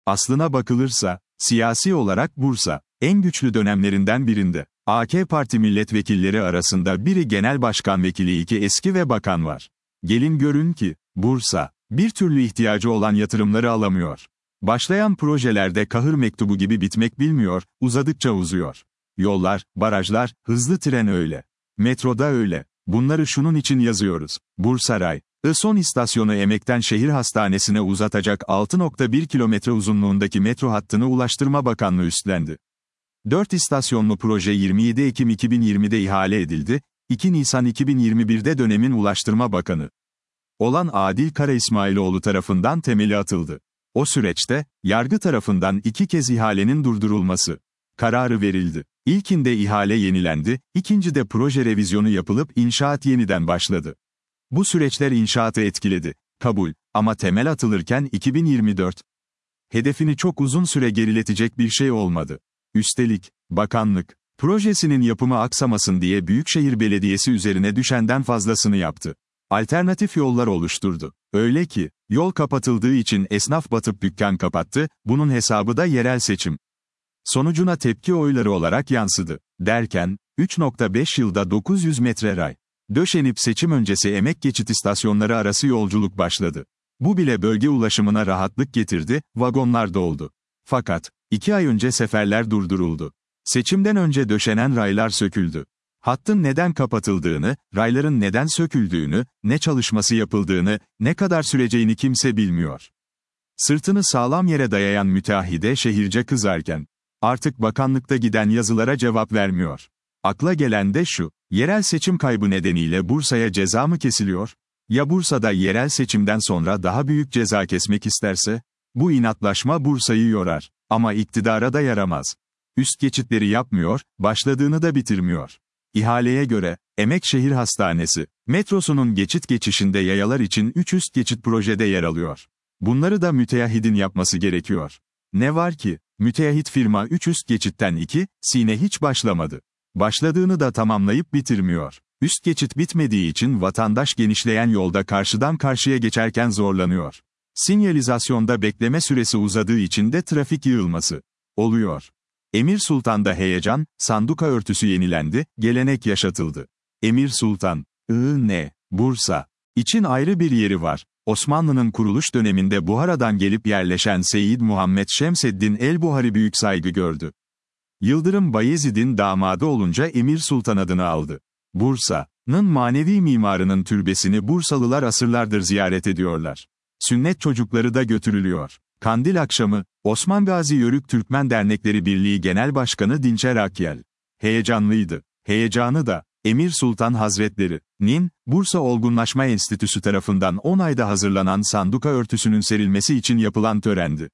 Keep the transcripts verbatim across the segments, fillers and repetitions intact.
Aslına bakılırsa, siyasi olarak Bursa, en güçlü dönemlerinden birinde. A K Parti milletvekilleri arasında biri genel başkan vekili, iki eski ve bakan var. Gelin görün ki, Bursa, bir türlü ihtiyacı olan yatırımları alamıyor. Başlayan projelerde kahır mektubu gibi bitmek bilmiyor, uzadıkça uzuyor. Yollar, barajlar, hızlı tren öyle. Metroda öyle. Bunları şunun için yazıyoruz. Bursaray, I-Son istasyonu Emek'ten şehir hastanesine uzatacak altı nokta bir kilometre uzunluğundaki metro hattını Ulaştırma Bakanlığı üstlendi. dört istasyonlu proje yirmi yedi Ekim iki bin yirmide ihale edildi, iki Nisan iki bin yirmi birde dönemin Ulaştırma Bakanı olan Adil Kara İsmailoğlu tarafından temeli atıldı. O süreçte, yargı tarafından iki kez ihalenin durdurulması kararı verildi. İlkinde ihale yenilendi, ikincide proje revizyonu yapılıp inşaat yeniden başladı. Bu süreçler inşaatı etkiledi. Kabul. Ama temel atılırken iki bin yirmi dört hedefini çok uzun süre geriletecek bir şey olmadı. Üstelik, bakanlık, projesinin yapımı aksamasın diye Büyükşehir Belediyesi üzerine düşenden fazlasını yaptı. Alternatif yollar oluşturdu. Öyle ki, yol kapatıldığı için esnaf batıp dükkan kapattı, bunun hesabı da yerel seçim sonucuna tepki oyları olarak yansıdı. Derken, üç nokta beş yılda dokuz yüz metre ray döşenip seçim öncesi Emek geçit istasyonları arası yolculuk başladı. Bu bile bölge ulaşımına rahatlık getirdi, vagonlar doldu. Fakat, iki ay önce seferler durduruldu. Seçimden önce döşenen raylar söküldü. Hattın neden kapatıldığını, rayların neden söküldüğünü, ne çalışması yapıldığını, ne kadar süreceğini kimse bilmiyor. Sırtını sağlam yere dayayan müteahhide şehirce kızarken, artık bakanlıkta giden yazılara cevap vermiyor. Akla gelen de şu, yerel seçim kaybı nedeniyle Bursa'ya ceza mı kesiliyor? Ya Bursa'da yerel seçimden sonra daha büyük ceza kesmek isterse? Bu inatlaşma Bursa'yı yorar. Ama iktidara da yaramaz. Üst geçitleri yapmıyor, başladığını da bitirmiyor. İhaleye göre, Emek Şehir Hastanesi, metrosunun geçit geçişinde yayalar için üç üst geçit projede yer alıyor. Bunları da müteahhidin yapması gerekiyor. Ne var ki, müteahhit firma üç üst geçitten iki, sine hiç başlamadı. Başladığını da tamamlayıp bitirmiyor. Üst geçit bitmediği için vatandaş genişleyen yolda karşıdan karşıya geçerken zorlanıyor. Sinyalizasyonda bekleme süresi uzadığı için de trafik yığılması oluyor. Emir Sultan'da heyecan, sanduka örtüsü yenilendi, gelenek yaşatıldı. Emir Sultan, I-Ne, Bursa için ayrı bir yeri var. Osmanlı'nın kuruluş döneminde Buhara'dan gelip yerleşen Seyyid Muhammed Şemseddin el-Buhari büyük saygı gördü. Yıldırım Bayezid'in damadı olunca Emir Sultan adını aldı. Bursa'nın manevi mimarının türbesini Bursalılar asırlardır ziyaret ediyorlar. Sünnet çocukları da götürülüyor. Kandil akşamı, Osman Gazi Yörük Türkmen Dernekleri Birliği Genel Başkanı Dinçer Akyel heyecanlıydı. Heyecanı da, Emir Sultan Hazretleri'nin, Bursa Olgunlaşma Enstitüsü tarafından on ayda hazırlanan sanduka örtüsünün serilmesi için yapılan törendi.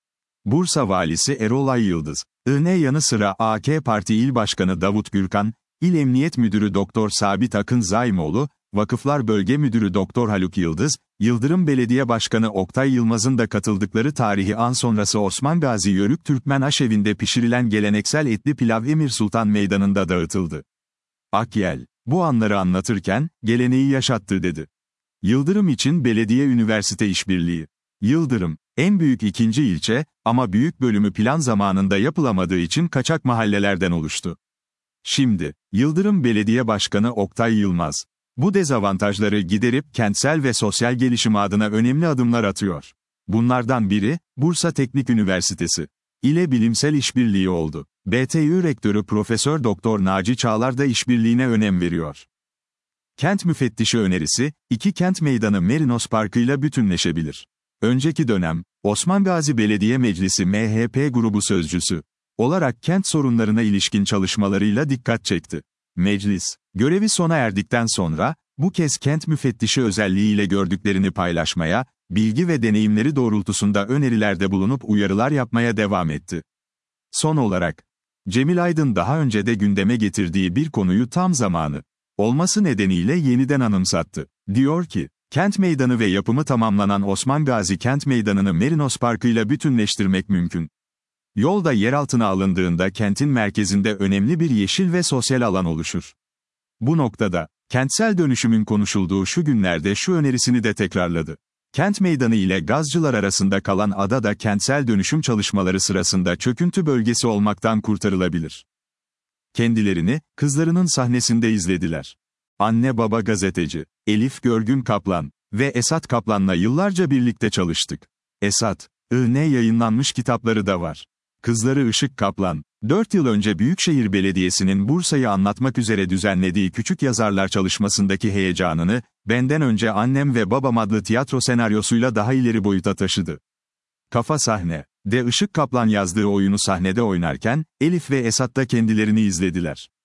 Bursa Valisi Erol Ay Yıldız, I-Ne yanı sıra A K Parti İl Başkanı Davut Gürkan, İl Emniyet Müdürü Doktor Sabit Akın Zaymoğlu, Vakıflar Bölge Müdürü Doktor Haluk Yıldız, Yıldırım Belediye Başkanı Oktay Yılmaz'ın da katıldıkları tarihi an sonrası Osman Gazi Yörük Türkmen Aşevi'nde pişirilen geleneksel etli pilav Emir Sultan Meydanı'nda dağıtıldı. Akyel, bu anları anlatırken, geleneği yaşattı dedi. Yıldırım için belediye-üniversite işbirliği. Yıldırım, en büyük ikinci ilçe, ama büyük bölümü plan zamanında yapılamadığı için kaçak mahallelerden oluştu. Şimdi, Yıldırım Belediye Başkanı Oktay Yılmaz, bu dezavantajları giderip kentsel ve sosyal gelişim adına önemli adımlar atıyor. Bunlardan biri, Bursa Teknik Üniversitesi ile bilimsel işbirliği oldu. B T Ü Rektörü Profesör Doktor Naci Çağlar da işbirliğine önem veriyor. Kent müfettişi önerisi, iki kent meydanı Merinos Parkı'yla bütünleşebilir. Önceki dönem, Osman Gazi Belediye Meclisi M H P grubu sözcüsü olarak kent sorunlarına ilişkin çalışmalarıyla dikkat çekti. Meclis, görevi sona erdikten sonra, bu kez kent müfettişi özelliğiyle gördüklerini paylaşmaya, bilgi ve deneyimleri doğrultusunda önerilerde bulunup uyarılar yapmaya devam etti. Son olarak, Cemil Aydın daha önce de gündeme getirdiği bir konuyu tam zamanı olması nedeniyle yeniden anımsattı. Diyor ki, kent meydanı ve yapımı tamamlanan Osman Gazi Kent Meydanı'nı Merinos Parkı'yla bütünleştirmek mümkün. Yolda yeraltına alındığında kentin merkezinde önemli bir yeşil ve sosyal alan oluşur. Bu noktada, kentsel dönüşümün konuşulduğu şu günlerde şu önerisini de tekrarladı. Kent Meydanı ile Gazcılar arasında kalan ada da kentsel dönüşüm çalışmaları sırasında çöküntü bölgesi olmaktan kurtarılabilir. Kendilerini, kızlarının sahnesinde izlediler. Anne baba gazeteci, Elif Görgün Kaplan ve Esat Kaplan'la yıllarca birlikte çalıştık. Esat, I N yayınlanmış kitapları da var. Kızları Işık Kaplan, dört yıl önce Büyükşehir Belediyesi'nin Bursa'yı anlatmak üzere düzenlediği Küçük Yazarlar çalışmasındaki heyecanını, Benden Önce Annem ve Babam adlı tiyatro senaryosuyla daha ileri boyuta taşıdı. Kafa Sahne de Işık Kaplan yazdığı oyunu sahnede oynarken, Elif ve Esat da kendilerini izlediler.